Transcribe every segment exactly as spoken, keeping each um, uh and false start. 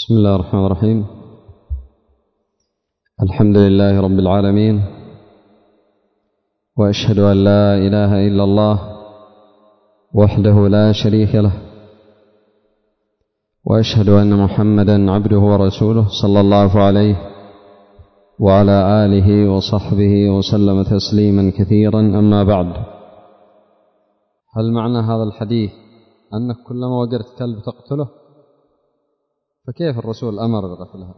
بسم الله الرحمن الرحيم. الحمد لله رب العالمين، وأشهد أن لا إله إلا الله وحده لا شريك له، وأشهد أن محمدا عبده ورسوله صلى الله عليه وعلى آله وصحبه وسلم تسليما كثيرا. أما بعد، هل معنى هذا الحديث أنك كلما وجدت كلب تقتله؟ فكيف الرسول أمر بقتلها؟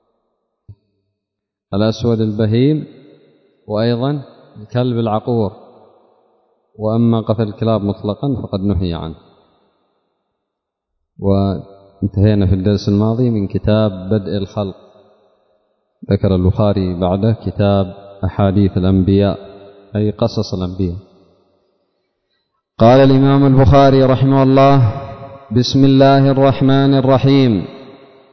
الأسود البهيم وأيضا الكلب العقور، وأما قتل الكلاب مطلقا فقد نهي عنه. وانتهينا في الدرس الماضي من كتاب بدء الخلق، ذكر البخاري بعده كتاب أحاديث الأنبياء أي قصص الأنبياء. قال الإمام البخاري رحمه الله: بسم الله الرحمن الرحيم.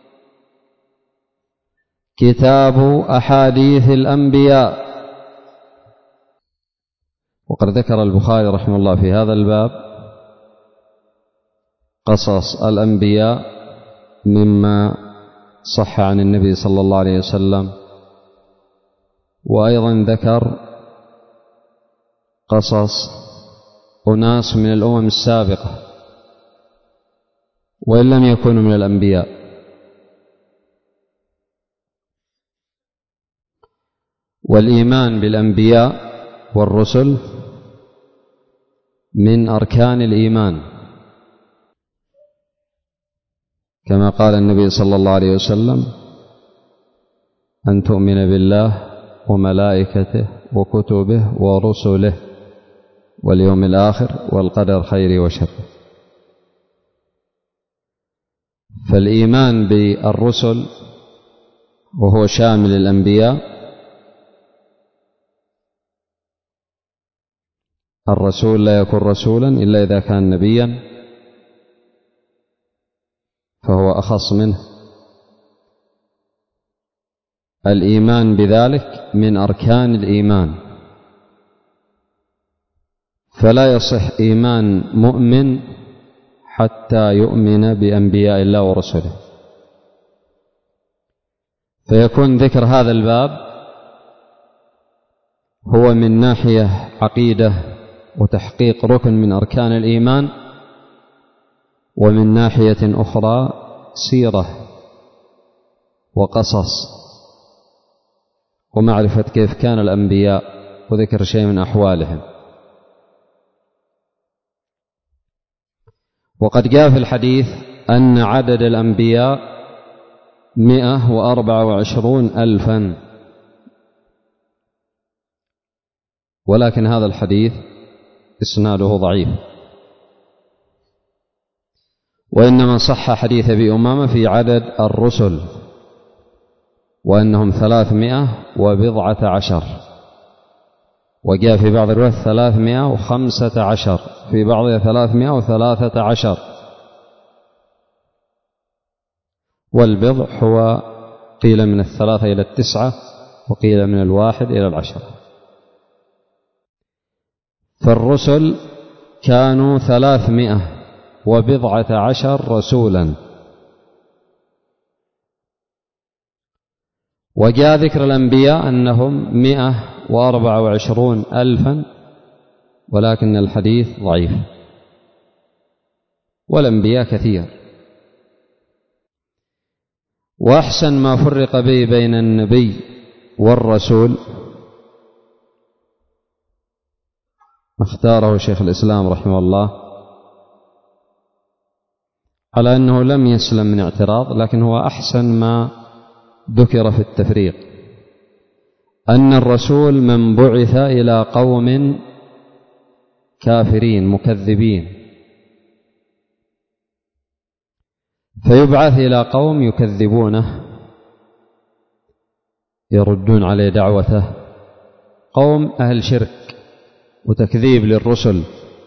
كتاب أحاديث الأنبياء. وقد ذكر البخاري رحمه الله في هذا الباب قصص الأنبياء مما صح عن النبي صلى الله عليه وسلم، وأيضا ذكر قصص أناس من الأمم السابقة وإن لم يكونوا من الأنبياء. والإيمان بالأنبياء والرسل من أركان الإيمان، كما قال النبي صلى الله عليه وسلم: أن تؤمن بالله وملائكته وكتبه ورسله واليوم الآخر والقدر خيره وشره. فالإيمان بالرسل وهو شامل الأنبياء، الرسول لا يكون رسولا إلا إذا كان نبيا فهو أخص منه. الإيمان بذلك من أركان الإيمان، فلا يصح إيمان مؤمن حتى يؤمن بأنبياء الله ورسله. فيكون ذكر هذا الباب هو من ناحية عقيدة وتحقيق ركن من أركان الإيمان، ومن ناحية أخرى سيرة وقصص ومعرفة كيف كان الأنبياء وذكر شيء من أحوالهم. وقد جاء في الحديث أن عدد الأنبياء مئة وأربعة وعشرون ألفا، ولكن هذا الحديث إسناده ضعيف، وإنما صح حديث أبي أمامة في عدد الرسل وأنهم ثلاثمائة وبضعة عشر، وجاء في بعض الروايات ثلاثمائة وخمسة عشر، في بعضها ثلاثمائة وثلاثة عشر. والبضع هو قيل من الثلاثة إلى التسعة، وقيل من الواحد إلى العشرة. فالرسل كانوا ثلاثمائة وبضعة عشر رسولا. وجاء ذكر الأنبياء أنهم مئة وأربعة وعشرون ألفا، ولكن الحديث ضعيف، والأنبياء كثير. وأحسن ما فرق به بين النبي والرسول اختاره شيخ الإسلام رحمه الله على أنه لم يسلم من اعتراض، لكن هو أحسن ما ذكر في التفريق: أن الرسول من بعث إلى قوم كافرين مكذبين، فيبعث إلى قوم يكذبونه يردون عليه دعوته، قوم أهل شرك وتكذيب للرسل.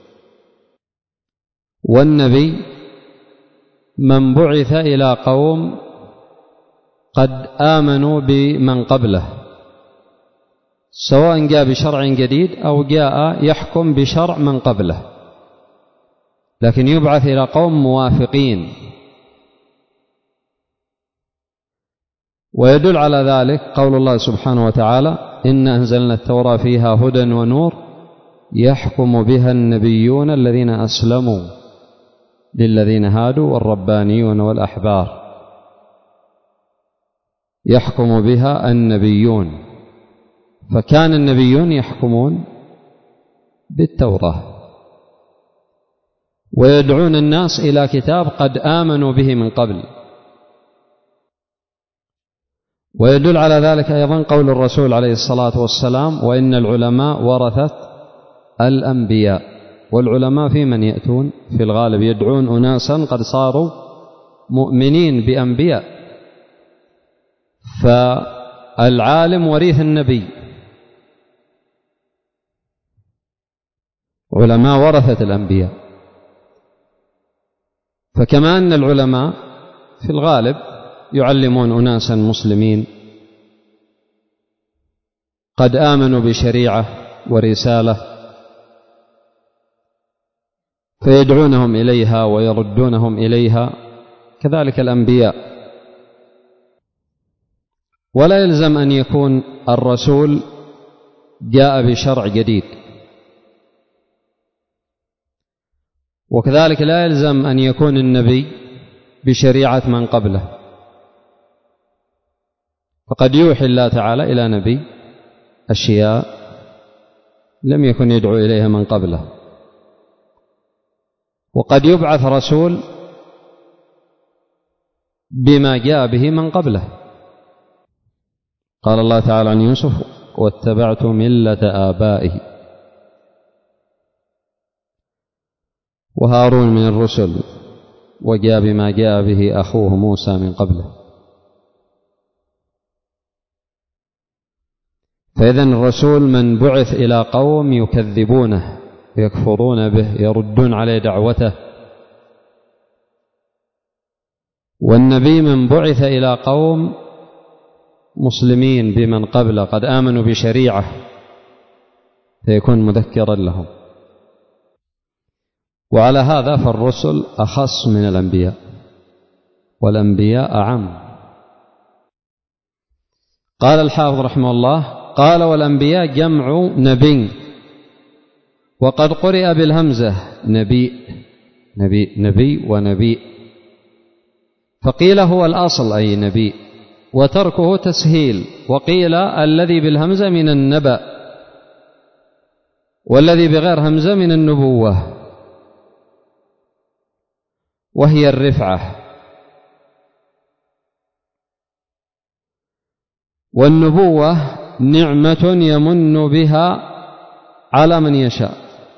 والنبي من بعث إلى قوم قد آمنوا بمن قبله، سواء جاء بشرع جديد أو جاء يحكم بشرع من قبله، لكن يبعث إلى قوم موافقين ويدل على ذلك قول الله سبحانه وتعالى: إنا أنزلنا التوراة فيها هدى ونور يحكم بها النبيون الذين أسلموا للذين هادوا والربانيون والأحبار. يحكم بها النبيون، فكان النبيون يحكمون بالتوراة ويدعون الناس إلى كتاب قد آمنوا به من قبل. ويدل على ذلك أيضا قول الرسول عليه الصلاة والسلام: وإن العلماء ورثة الأنبياء. والعلماء في من يأتون في الغالب يدعون أناسا قد صاروا مؤمنين بأنبياء، فالعالم وريث النبي، علماء ورثة الأنبياء. فكما أن العلماء في الغالب يعلمون أناسا مسلمين قد آمنوا بشريعة ورسالة فيدعونهم إليها ويردونهم إليها، كذلك الأنبياء. ولا يلزم أن يكون الرسول جاء بشرع جديد، وكذلك لا يلزم أن يكون النبي بشريعة من قبله، فقد يوحي الله تعالى إلى نبي أشياء لم يكن يدعو إليها من قبله، وقد يبعث رسول بما جاء به من قبله. قال الله تعالى عن يوسف: واتبعت ملة آبائه. وهارون من الرسل وجاء بما جاء به أخوه موسى من قبله. فإذن الرسول من بعث إلى قوم يكذبونه يكفرون به يردون عليه دعوته، والنبي من بعث إلى قوم مسلمين بمن قبله قد آمنوا بشريعة فيكون مذكرا لهم. وعلى هذا فالرسل أخص من الأنبياء، والأنبياء أعم. قال الحافظ رحمه الله: قال: والأنبياء جمع نبي، وقد قرئ بالهمزة نبي نبي نبي ونبي، فقيل هو الأصل أي نبي، وتركه تسهيل، وقيل الذي بالهمزة من النبأ، والذي بغير همزة من النبوة، وهي الرفعة. والنبوة نعمة يمن بها على من يشاء،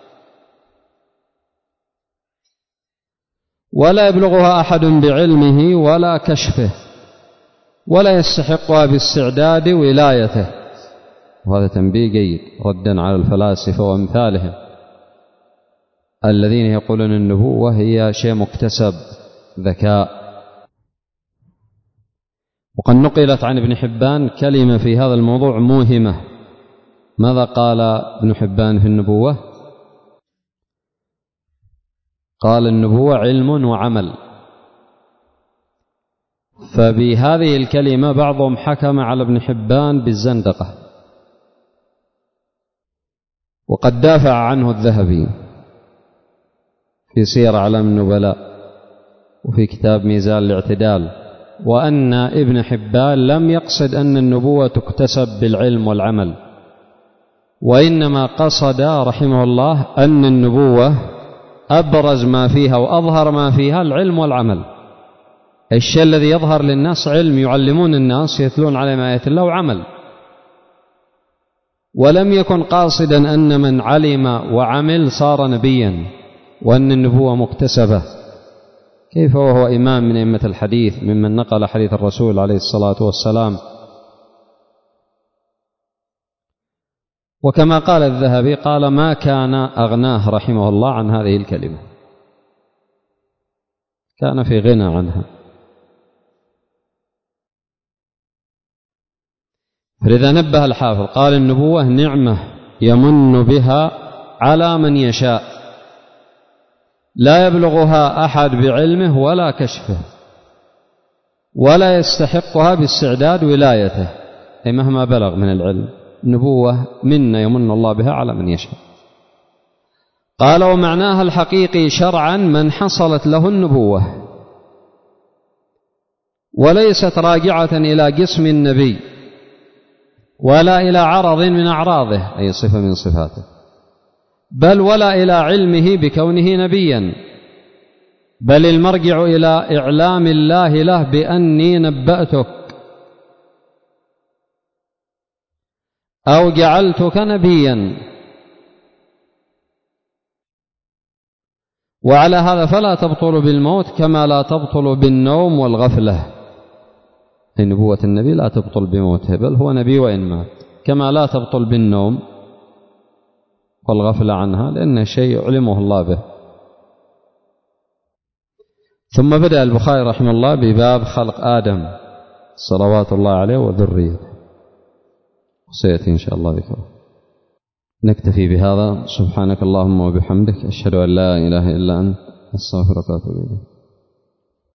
ولا يبلغها أحد بعلمه ولا كشفه، ولا يستحقها باستعداد ولايته. وهذا تنبيه جيد ردا على الفلاسفة وأمثالهم الذين يقولون النبوة هي شيء مكتسب ذكاء. وقد نقلت عن ابن حبان كلمة في هذا الموضوع موهمة. ماذا قال ابن حبان في النبوة؟ قال: النبوة علم وعمل. فبهذه الكلمة بعضهم حكم على ابن حبان بالزندقة، وقد دافع عنه الذهبي في سير أعلام النبلاء وفي كتاب ميزان الاعتدال، وأن ابن حبان لم يقصد أن النبوة تكتسب بالعلم والعمل، وإنما قصد رحمه الله أن النبوة أبرز ما فيها وأظهر ما فيها العلم والعمل. الشيء الذي يظهر للناس علم، يعلمون الناس يتلون عليهم آيات الله، وعمل. ولم يكن قاصدا أن من علم وعمل صار نبيا، وأن النبوة مكتسبة. كيف وهو إمام من أئمة الحديث ممن نقل حديث الرسول عليه الصلاة والسلام؟ وكما قال الذهبي قال: ما كان أغناه رحمه الله عن هذه الكلمة، كان في غنى عنها. فلذا نبه الحافظ قال: النبوة نعمة يمن بها على من يشاء، لا يبلغها أحد بعلمه ولا كشفه. ولا يستحقها باستعداد ولايته، أي مهما بلغ من العلم. نبوة منة يمن الله بها على من يشاء. قال: ومعناها الحقيقي شرعا من حصلت له النبوة، وليست راجعة إلى جسم النبي ولا إلى عرض من أعراضه، أي صفة من صفاته، بل ولا إلى علمه بكونه نبيا، بل المرجع إلى إعلام الله له بأني نبأتك أو جعلتك نبيا. وعلى هذا فلا تبطل بالموت كما لا تبطل بالنوم والغفلة. أي نبوة النبي لا تبطل بموته، بل هو نبي وإن مات، كما لا تبطل بالنوم والغفلة عنها، لأنه شيء علمه الله به. ثم بدأ البخاري رحمه الله بباب خلق آدم صلوات الله عليه وذريته، وسيأتي إن شاء الله ذكره. نكتفي بهذا. سبحانك اللهم وبحمدك، أشهد أن لا إله إلا أنت، أستغفرك وأتوب إليك.